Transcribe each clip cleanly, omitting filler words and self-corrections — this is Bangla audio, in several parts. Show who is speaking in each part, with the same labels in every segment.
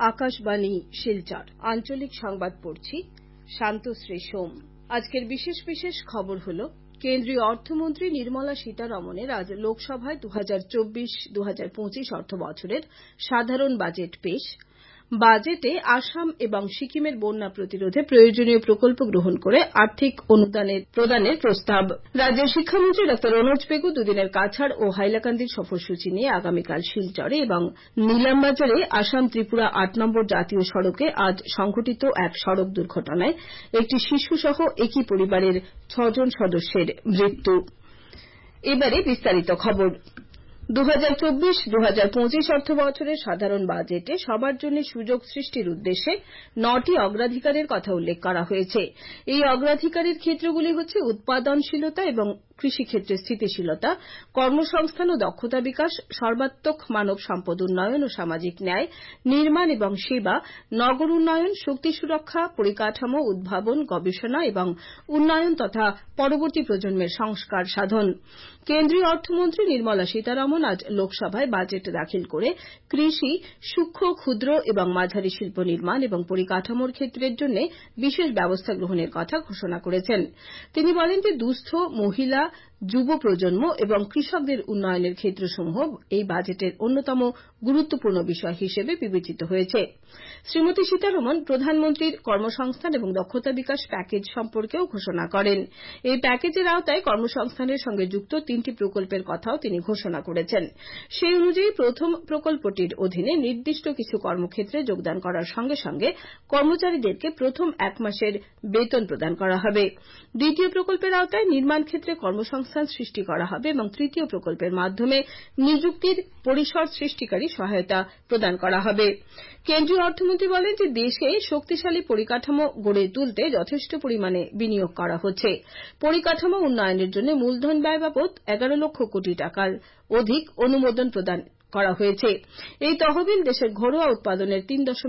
Speaker 1: আকাশবাণী শিলচর আঞ্চলিক সংবাদ পড়ছি শান্তশ্রী সোম। আজকের বিশেষ বিশেষ খবর হল কেন্দ্রীয় অর্থমন্ত্রী নির্মলা সীতারমণের আজ লোকসভায় 2024-2025 অর্থবছরের সাধারণ বাজেট পেশ। বাজেটে আসাম এবং সিকিমের বন্যা প্রতিরোধে প্রয়োজনীয় প্রকল্প গ্রহণ করে আর্থিক অনুদান প্রদানের প্রস্তাব। রাজ্যের শিক্ষামন্ত্রী ড রনোজ পেগু দুদিনের কাছাড় ও হাইলাকান্দির সফরসূচি নিয়ে আগামীকাল শিলচরে এবং নীলামবাজারে আসাম ত্রিপুরা ৮ নম্বর জাতীয় সড়কে আজ সংঘটিত এক সড়ক দুর্ঘটনায় একটি শিশুসহ একই পরিবারের ৬ জন সদস্যের মৃত্যু। এবারে বিস্তারিত খবর। 2024-2025 অর্থবছরের সাধারণ বাজেটে সবার জন্য সুযোগ সৃষ্টির উদ্দেশ্যে ৯টি অগ্রাধিকারের কথা উল্লেখ করা হয়েছে। এই অগ্রাধিকারের ক্ষেত্রগুলি হচ্ছে উৎপাদনশীলতা এবং কৃষিক্ষেত্রে স্থিতিশীলতা, কর্মসংস্থান ও দক্ষতা বিকাশ, সর্বাত্মক মানব সম্পদ উন্নয়ন ও সামাজিক ন্যায়, নির্মাণ এবং সেবা, নগর উন্নয়ন, শক্তি সুরক্ষা, পরিকাঠামো, উদ্ভাবন, গবেষণা এবং উন্নয়ন তথা পরবর্তী প্রজন্মের সংস্কার সাধন। কেন্দ্রীয় অর্থমন্ত্রী নির্মলা সীতারমণ আজ লোকসভায় বাজেট দাখিল করে কৃষি, সূক্ষ্ম, ক্ষুদ্র এবং মাঝারি শিল্প নির্মাণ এবং পরিকাঠামোর ক্ষেত্রের জন্য বিশেষ ব্যবস্থা গ্রহণের কথা ঘোষণা করেছেন। তিনি বলেন যে দুস্থ, মহিলা, যুব প্রজন্ম এবং কৃষকদের উন্নয়নের ক্ষেত্রসমূহ এই বাজেটের অন্যতম গুরুত্বপূর্ণ বিষয় হিসেবে বিবেচিত হয়েছে। শ্রীমতী সীতারমণ প্রধানমন্ত্রীর কর্মসংস্থান এবং দক্ষতা বিকাশ প্যাকেজ সম্পর্কেও ঘোষণা করেন। এই প্যাকেজের আওতায় কর্মসংস্থানের সঙ্গে যুক্ত ৩টি প্রকল্পের কথাও তিনি ঘোষণা করেছেন। সেই অনুযায়ী প্রথম প্রকল্পটির অধীনে নির্দিষ্ট কিছু কর্মক্ষেত্রে যোগদান করার সঙ্গে সঙ্গে কর্মচারীদেরকে প্রথম ১ মাসের বেতন প্রদান করা হবে। দ্বিতীয় প্রকল্পের আওতায় নির্মাণ ক্ষেত্রে কর্মসংস্থান সৃষ্টি করা হবে এবং তৃতীয় প্রকল্পের মাধ্যমে নিযুক্তির পরিসর সৃষ্টিকারী সহায়তা প্রদান করা হবে। কেন্দ্রীয় অর্থমন্ত্রী বলেন যে দেশে শক্তিশালী পরিকাঠামো গড়ে তুলতে যথেষ্ট পরিমাণে বিনিয়োগ করা হচ্ছে। পরিকাঠামো উন্নয়নের জন্য মূলধন ব্যয় বাবদ ১১ লক্ষ কোটি টাকার অধিক অনুমোদন প্রদান করা হয়েছে। এই তহবিল দেশের ঘরোয়া উৎপাদনের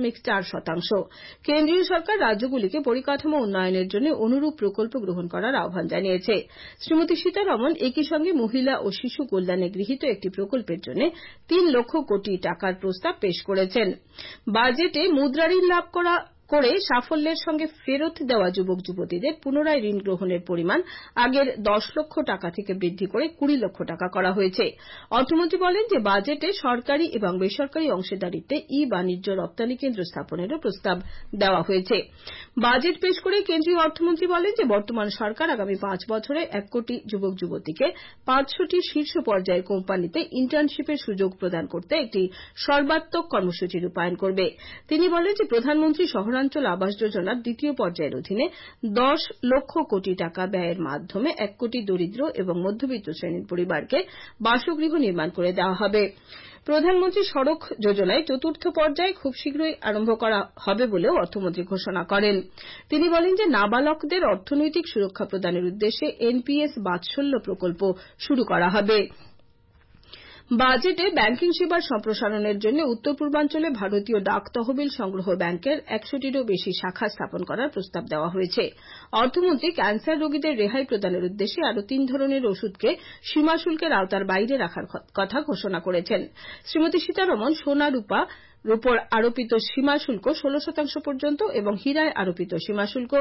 Speaker 1: ৩.৪%। কেন্দ্রীয় সরকার রাজ্যগুলিকে পরিকাঠামো উন্নয়নের জন্য অনুরূপ প্রকল্প গ্রহণ করার আহ্বান জানিয়েছে। শ্রীমতী সীতারমণ একই সঙ্গে মহিলা ও শিশু কল্যাণে গৃহীত একটি প্রকল্পের জন্য ৩ লক্ষ কোটি টাকার প্রস্তাব পেশ করেছেন। বাজেটে মুদ্রা ঋণ লাভ করে সাফল্যের সঙ্গে ফেরত দেওয়া যুবক যুবতীদের পুনরায় ঋণ গ্রহণের পরিমাণ আগের ১০ লক্ষ টাকা থেকে বৃদ্ধি করে ২০ লক্ষ টাকা করা হয়েছে। অর্থমন্ত্রী বলেন যে বাজেটে সরকারি এবং বেসরকারি অংশীদারিত্বে বাণিজ্য রপ্তানি কেন্দ্র স্থাপনেরও প্রস্তাব দেওয়া হয়েছে। বাজেট পেশ করে কেন্দ্রীয় অর্থমন্ত্রী বলেন যে বর্তমান সরকার আগামী ৫ বছরে ১ কোটি যুবক যুবতীকে ৫০০টি শীর্ষ পর্যায়ের কোম্পানিতে ইন্টার্নশিপের সুযোগ প্রদান করতে একটি সর্বাত্মক কর্মসূচি রূপায়ণ করবে। তিনি বলেন যে প্রধানমন্ত্রী শহরাঞ্চল আবাস যোজনার দ্বিতীয় পর্যায়ের অধীনে ১০ লক্ষ কোটি টাকা ব্যয়ের মাধ্যমে ১ কোটি দরিদ্র এবং মধ্যবিত্ত শ্রেণীর পরিবারকে বাসগৃহ নির্মাণ করে দেওয়া হবে। প্রধানমন্ত্রী সড়ক যোজনায় চতুর্থ পর্যায় খুব শীঘ্রই আরম্ভ করা হবে বলেও অর্থমন্ত্রী ঘোষণা করেন। তিনি বলেন যে নাবালকদের অর্থনৈতিক সুরক্ষা প্রদানের উদ্দেশ্যে এনপিএস বাৎসল্য প্রকল্প শুরু করা হবে। বাজেটে ব্যাংকিং সেবার সম্প্রসারণের জন্য উত্তর পূর্বাঞ্চলে ভারতীয় ডাক তহবিল সংগ্রহ ব্যাংকের ১০০টিরও বেশি শাখা স্থাপন করার প্রস্তাব দেওয়া হয়েছে। অর্থমন্ত্রী ক্যান্সার রোগীদের রেহাই প্রদানের উদ্দেশ্যে আরও ৩ ধরনের ওষুধকে সীমা শুল্কের আওতার বাইরে রাখার কথা ঘোষণা করেছেন। শ্রীমতী সীতারমণ সোনা রূপার উপর আরোপিত সীমা শুল্ক ১৬% পর্যন্ত এবং হীরায় আরোপিত সীমা শুল্ক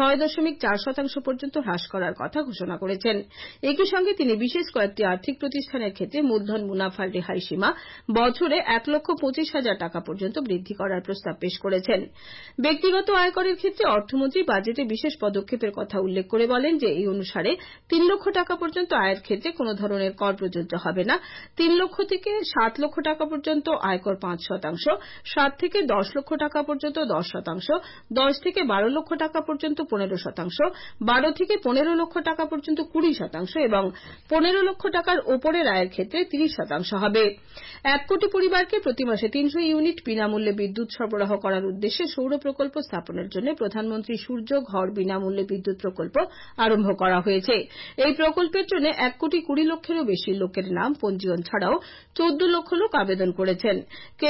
Speaker 1: ৬.৪% পর্যন্ত হ্রাস করার কথা ঘোষণা করেছেন। একই সঙ্গে তিনি বিশেষ কয়েকটি আর্থিক প্রতিষ্ঠানের ক্ষেত্রে মূলধন মুনাফার রেহাই সীমা বছরে ১,২৫,০০০ টাকা পর্যন্ত বৃদ্ধি করার প্রস্তাব পেশ করেছেন। ব্যক্তিগত আয়করের ক্ষেত্রে অর্থমন্ত্রী বাজেটে বিশেষ পদক্ষেপের কথা উল্লেখ করে বলেন যে এই অনুসারে ৩ লক্ষ টাকা পর্যন্ত আয়ের ক্ষেত্রে কোন ধরনের কর প্রযোজ্য হবে না। ৩ লক্ষ থেকে ৭ লক্ষ টাকা পর্যন্ত আয়কর ৫%, ৭ থেকে ১০ লক্ষ টাকা পর্যন্ত ১০%, ১০ থেকে ১২ লক্ষ টাকা পর্যন্ত ১৫%, ১২ থেকে ১৫ লক্ষ টাকা পর্যন্ত ২০% এবং ১৫ লক্ষ টাকার ওপরের আয়ের ক্ষেত্রে ৩০% হবে। ১ কোটি পরিবারকে প্রতি মাসে ৩০০ ইউনিট বিনামূল্যে বিদ্যুৎ সরবরাহ করার উদ্দেশ্যে সৌর প্রকল্প স্থাপনের জন্য প্রধানমন্ত্রী সূর্য ঘর বিনামূল্যে বিদ্যুৎ প্রকল্প আরম্ভ করা হয়েছে। এই প্রকল্পের জন্য ১ কোটি ২০ লক্ষেরও বেশি লোকের নাম পঞ্জীয়ন ছাড়াও ১৪ লক্ষ লোক আবেদন করেছেন। কেন্দ্রীয়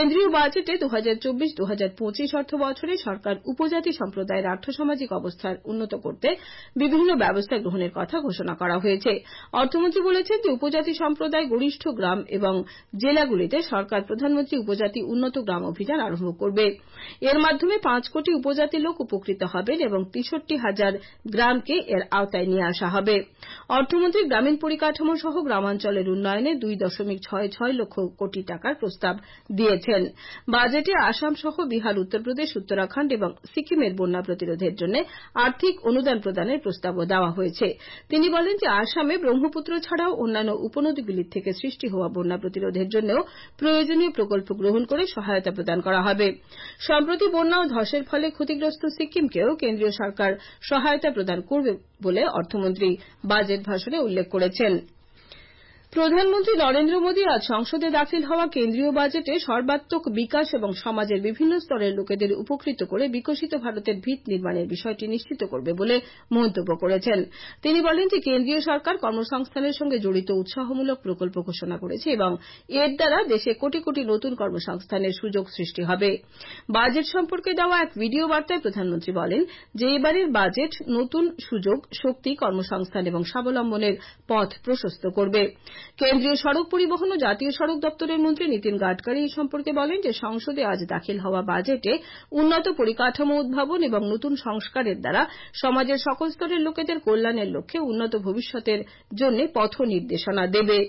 Speaker 1: বাজেটে 2024-2025 অর্থবছরে সরকার উপজাতি সম্প্রদায়ের আর্থসামাজিক অবস্থার উন্নত করতে বিভিন্ন ব্যবস্থা গ্রহণের কথা ঘোষণা করা হয়েছে। অর্থমন্ত্রী বলেছেন যে উপজাতি সম্প্রদায় গরিষ্ঠ গ্রাম এবং জেলাগুলিতে সরকার প্রধানমন্ত্রী উপজাতি উন্নত গ্রাম অভিযান আরম্ভ করবে। এর মাধ্যমে 5 কোটি উপজাতি লোক উপকৃত হবেন এবং 63,000 গ্রামকে এর আওতায় নিয়ে আসা হবে। অর্থমন্ত্রী গ্রামীণ পরিকাঠামো সহ গ্রামাঞ্চলের উন্নয়নে 2.66 লক্ষ কোটি টাকার প্রস্তাব দিয়েছেন। বাজেটে আসাম সহ বিহার, উত্তরপ্রদেশ, উত্তরাখণ্ড এবং সিকিমের বন্যা প্রতিরোধের জন্য আর্থিক অনুদান প্রদানের প্রস্তাবও দেওয়া হয়েছে। তিনি বলেন যে আসামে ব্রহ্মপুত্র ছাড়াও অন্যান্য উপনদীগুলির থেকে সৃষ্টি হওয়া বন্যা প্রতিরোধের জন্য প্রয়োজনীয় প্রকল্প গ্রহণ করে সহায়তা প্রদান করা হবে। সম্প্রতি বন্যা ও ধসের ফলে ক্ষতিগ্রস্ত সিকিমকেও কেন্দ্রীয় সরকার সহায়তা প্রদান করবে বলে অর্থমন্ত্রী বাজেট ভাষণে উল্লেখ করেছেন। প্রধানমন্ত্রী নরেন্দ্র মোদী আজ সংসদে দাখিল হওয়া কেন্দ্রীয় বাজেটে সর্বাত্মক বিকাশ এবং সমাজের বিভিন্ন স্তরের লোকেদের উপকৃত করে বিকশিত ভারতের ভিত নির্মাণের বিষয়টি নিশ্চিত করবে বলে মন্তব্য করেছেন। তিনি বলেন যে কেন্দ্রীয় সরকার কর্মসংস্থানের সঙ্গে জড়িত উৎসাহমূলক প্রকল্প ঘোষণা করেছে এবং এর দ্বারা দেশে কোটি কোটি নতুন কর্মসংস্থানের সুযোগ সৃষ্টি হবে। বাজেট সম্পর্কে দেওয়া এক ভিডিও বার্তায় প্রধানমন্ত্রী বলেন যে এবারের বাজেট নতুন সুযোগ, শক্তি, কর্মসংস্থান এবং স্বাবলম্বনের পথ প্রশস্ত করবে। কেন্দ্রীয় সড়ক পরিবহন ও জাতীয় সড়ক দপ্তরের মন্ত্রী নীতিন গাডকারি এই সম্পর্কে বলেন যে সংসদে আজ দাখিল হওয়া বাজেটে উন্নত পরিকাঠামো উদ্ভাবন এবং নতুন সংস্কারের দ্বারা সমাজের সকল স্তরের লোকেদের কল্যাণের লক্ষ্যে উন্নত ভবিষ্যতের জন্য পথ নির্দেশনা দেবে।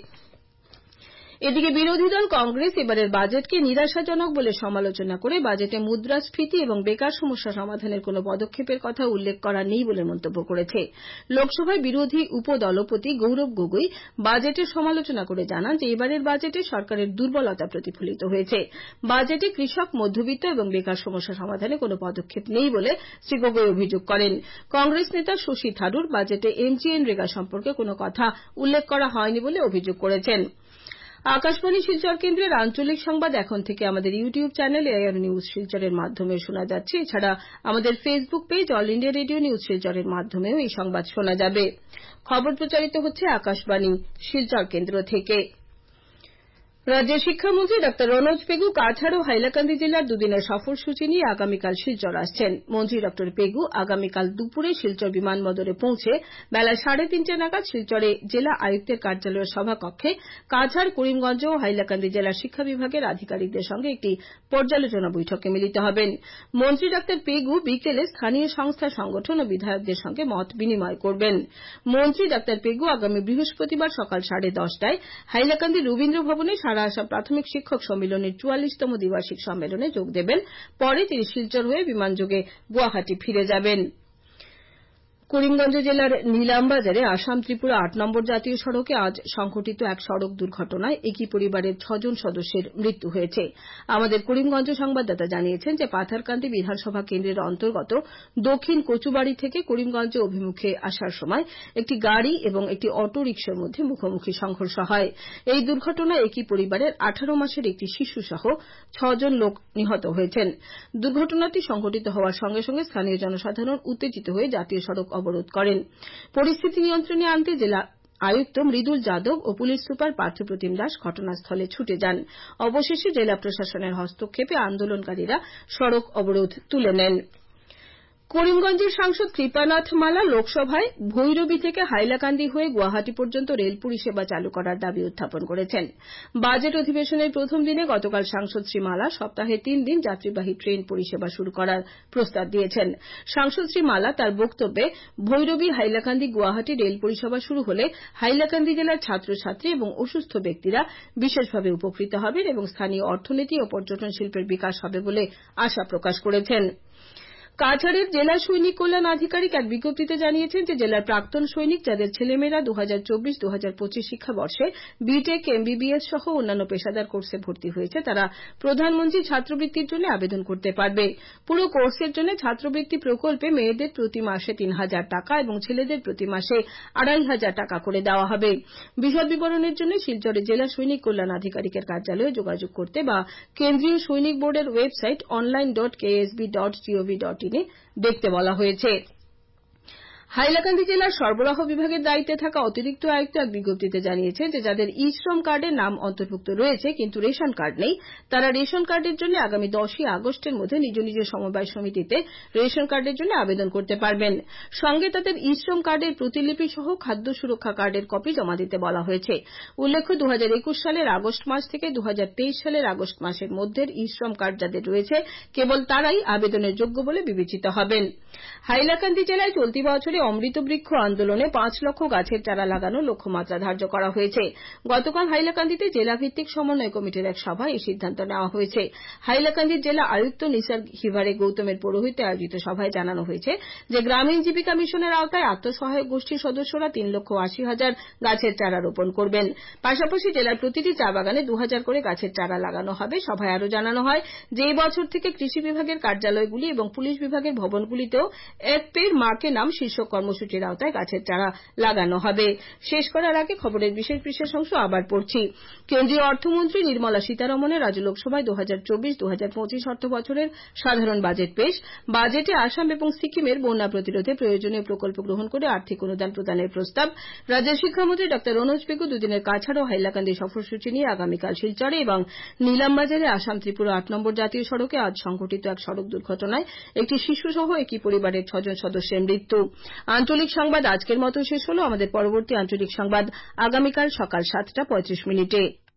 Speaker 1: এদিকে বিরোধী দল কংগ্রেস এবারের বাজেটকে নিরাশাজনক বলে সমালোচনা করে বাজেটে মুদ্রাস্ফীতি এবং বেকার সমস্যা সমাধানের কোন পদক্ষেপের কথা উল্লেখ করা নেই বলে মন্তব্য করেছে। লোকসভায় বিরোধী উপদলপতি গৌরব গগৈ বাজেটের সমালোচনা করে জানান যে এবারের বাজেটে সরকারের দুর্বলতা প্রতিফলিত হয়েছে। বাজেটে কৃষক, মধ্যবিত্ত এবং বেকার সমস্যা সমাধানে কোন পদক্ষেপ নেই বলে শ্রী গগৈ অভিযোগ করেন। কংগ্রেস নেতা শশী থারুর বাজেটে এমজিএনরেগা সম্পর্কে কোন কথা উল্লেখ করা হয়নি বলে অভিযোগ করেছেন। আকাশবাণী শিলচর কেন্দ্রের আঞ্চলিক সংবাদ এখন থেকে আমাদের ইউটিউব চ্যানেল এআইআর নিউজ শিলচরের মাধ্যমে শোনা যাচ্ছে। এছাড়া আমাদের Facebook page All India Radio News শিলচরের মাধ্যমেও এই সংবাদ শোনা যাবে। খবর প্রচারিত হচ্ছে আকাশবাণী শিলচর কেন্দ্র থেকে। রাজ্যের শিক্ষামন্ত্রী ডা রনোজ পেগু কাছাড় ও হাইলাকান্দি জেলার দুদিনের সফরসূচি নিয়ে আগামীকাল শিলচর আসছেন। মন্ত্রী ডা পেগু আগামীকাল দুপুরে শিলচর বিমানবন্দরে পৌঁছে বেলা 3:30 নাগাদ শিলচরে জেলা আয়ুক্তের কার্যালয়ের সভাকক্ষে কাছাড়, করিমগঞ্জ ও হাইলাকান্দি জেলার শিক্ষা বিভাগের আধিকারিকদের সঙ্গে একটি পর্যালোচনা বৈঠকে মিলিত হবেন। মন্ত্রী ডা পেগু বিকেলে স্থানীয় সংস্থা, সংগঠন ও বিধায়কদের সঙ্গে মত বিনিময় করবেন। মন্ত্রী ডা পেগু আগামী বৃহস্পতিবার সকাল 10:30টায় হাইলাকান্দি রবীন্দ্র ভবনে সারা আসাম প্রাথমিক শিক্ষক সম্মেলনের 44তম দ্বিবার্ষিক সম্মেলনে যোগ দেবেন। পরে তিনি শিলচর হয়ে বিমানযোগে গুয়াহাটি ফিরে যাবেন। করিমগঞ্জ জেলার নীলামবাজারে আসাম ত্রিপুরা 8 নম্বর জাতীয় সড়কে আজ সংঘটিত এক সড়ক দুর্ঘটনায় একই পরিবারের 6 জন সদস্যের মৃত্যু হয়েছে। আমাদের করিমগঞ্জ সংবাদদাতা জানিয়েছেন যে পাথারকান্দি বিধানসভা কেন্দ্রের অন্তর্গত দক্ষিণ কচুবাড়ি থেকে করিমগঞ্জ অভিমুখে আসার সময় একটি গাড়ি এবং একটি অটো রিকশার মধ্যে মুখোমুখি সংঘর্ষ হয়। এই দুর্ঘটনায় একই পরিবারের 18 মাসের একটি শিশু সহ 6 জন লোক নিহত হয়েছেন। দুর্ঘটনাটি সংঘটিত হওয়ার সঙ্গে সঙ্গে স্থানীয় জনসাধারণ উত্তেজিত হয়ে জাতীয় সড়ক অবরোধ করেন। পরিস্থিতি নিয়ন্ত্রণে আনতে জেলা আয়ুক্ত মৃদুল যাদব ও পুলিশ সুপার পার্থপ্রতিম দাস ঘটনাস্থলে ছুটে যান। অবশেষে জেলা প্রশাসনের হস্তক্ষেপে আন্দোলনকারীরা সড়ক অবরোধ তুলে নেন। করিমগঞ্জের সাংসদ কৃপানাথ মালা লোকসভায় ভৈরবী থেকে হাইলাকান্দি হয়ে গুয়াহাটি পর্যন্ত রেল পরিষেবা চালু করার দাবি উত্থাপন করেছেন। বাজেট অধিবেশনের প্রথম দিনে গতকাল সাংসদ শ্রী মালা সপ্তাহে 3 দিন যাত্রীবাহী ট্রেন পরিষেবা শুরু করার প্রস্তাব দিয়েছেন। সাংসদ শ্রী মালা তার বক্তব্যে ভৈরবী, হাইলাকান্দি, গুয়াহাটি রেল পরিষেবা শুরু হলে হাইলাকান্দি জেলার ছাত্রছাত্রী এবং অসুস্থ ব্যক্তিরা বিশেষভাবে উপকৃত হবেন এবং স্থানীয় অর্থনীতি ও পর্যটন শিল্পের বিকাশ হবে বলে আশা প্রকাশ করেছেন। কাছাড়ের জেলা সৈনিক কল্যাণ আধিকারিক এক বিজ্ঞপ্তিতে জানিয়েছেন যে জেলার প্রাক্তন সৈনিক যাদের ছেলেমেয়েরা 2024-2025 শিক্ষাবর্ষে বিটেক, এমবিবিএস সহ অন্যান্য পেশাদার কোর্সে ভর্তি হয়েছে তারা প্রধানমন্ত্রী ছাত্রবৃত্তির জন্য আবেদন করতে পারবে। পুরো কোর্সের জন্য ছাত্রবৃত্তি প্রকল্পে মেয়েদের প্রতি মাসে 3,000 টাকা এবং ছেলেদের প্রতি মাসে 2,500 টাকা করে দেওয়া হবে। বিশদ বিবরণের জন্য শিলচরে জেলা সৈনিক কল্যাণ আধিকারিকের কার্যালয়ে যোগাযোগ করতে বা কেন্দ্রীয় সৈনিক বোর্ডের ওয়েবসাইট online.ksb.gov.in দেখতে বলা হয়েছে। হাইলাকান্দি জেলার সরবরাহ বিভাগের দায়িত্বে থাকা অতিরিক্ত আয়ুক্ত এক বিজ্ঞপ্তিতে জানিয়েছেন যে যাদের ই-শ্রম কার্ডে নাম অন্তর্ভুক্ত রয়েছে কিন্তু রেশন কার্ড নেই তারা রেশন কার্ডের জন্য আগামী 10ই আগস্টের মধ্যে নিজ নিজ সমবায় সমিতিতে রেশন কার্ডের জন্য আবেদন করতে পারবেন। সঙ্গে তাদের ই-শ্রম কার্ডের প্রতিলিপি সহ খাদ্য সুরক্ষা কার্ডের কপি জমা দিতে বলা হয়েছে। উল্লেখ্য 2021 সালের আগস্ট মাস থেকে 2023 সালের আগস্ট মাসের মধ্যে ই-শ্রম কার্ড যাদের রয়েছে কেবল তারাই আবেদনের যোগ্য বলে বিবেচিত হবেন। হাইলাকান্দি জেলায় চলতি বছরে অমৃত বৃক্ষ আন্দোলনে 5 লক্ষ গাছের চারা লাগানোর লক্ষ্যমাত্রা ধার্য করা হয়েছে। গতকাল হাইলাকান্দিতে জেলাভিত্তিক সমন্বয় কমিটির এক সভায় এই সিদ্ধান্ত নেওয়া হয়েছে। হাইলাকান্দির জেলা আয়ুক্ত নিসার হিভারে গৌতমের পৌরোহিত্যে আয়োজিত সভায় জানানো হয়েছে যে গ্রামীণ জীবিকা মিশনের আওতায় আত্মসহায়ক গোষ্ঠীর সদস্যরা 3,80,000 গাছের চারা রোপণ করবেন। পাশাপাশি জেলার প্রতিটি চা বাগানে 2,000 করে গাছের চারা লাগানো হবে। সভায় আরও জানানো হয় যে এই বছর থেকে কৃষি বিভাগের কার্যালয়গুলি এবং পুলিশ বিভাগের ভবনগুলিতেও এক পেড় মাকে নাম শীর্ষক কর্মসূচির আওতায় গাছের চারা লাগানো হবে। শেষ করার আগে খবরের বিশেষ অংশ আবার পড়ছি। কেন্দ্রীয় অর্থমন্ত্রী নির্মলা সীতারমনের রাজ্য লোকসভায় 2024-2025 অর্থ বছরের সাধারণ বাজেট পেশ। বাজেটে আসাম এবং সিকিমের বন্যা প্রতিরোধে প্রয়োজনীয় প্রকল্প গ্রহণ করে আর্থিক অনুদান প্রদানের প্রস্তাব। রাজ্যের শিক্ষামন্ত্রী ডঃ রনোজ পেগু দুদিনের কাছাড় ও হাইলাকান্দি সফরসূচি নিয়ে আগামীকাল শিলচরে এবং নিলামবাজারে আসাম ত্রিপুরা 8 নম্বর জাতীয় সড়কে আজ সংঘটিত এক সড়ক দুর্ঘটনায় একটি শিশুসহ একই পরিবারের 6 জন সদস্যের মৃত্যু। আঞ্চলিক সংবাদ আজকের মতো শেষ হলো। আমাদের পরবর্তী আঞ্চলিক সংবাদ আগামীকাল সকাল 7:35 মিনিটে।